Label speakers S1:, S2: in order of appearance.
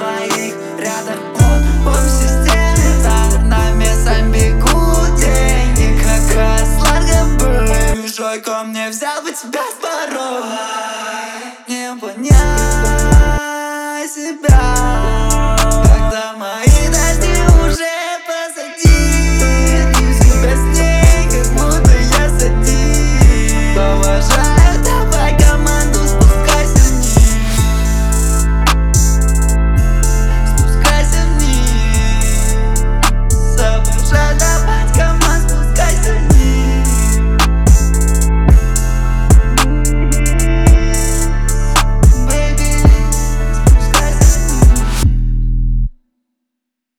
S1: твоих рядом. Он системе, за нами сам бегут деньги, какая сладкая. Чужой ко мне взял бы тебя с порога. Непонятно.